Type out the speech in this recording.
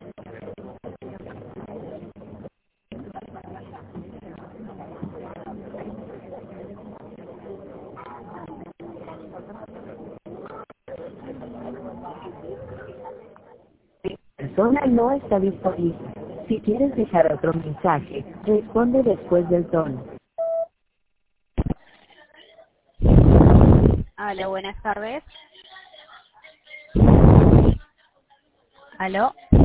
La persona no está disponible. Si quieres dejar otro mensaje, responde después del tono. Aló, buenas tardes. Aló.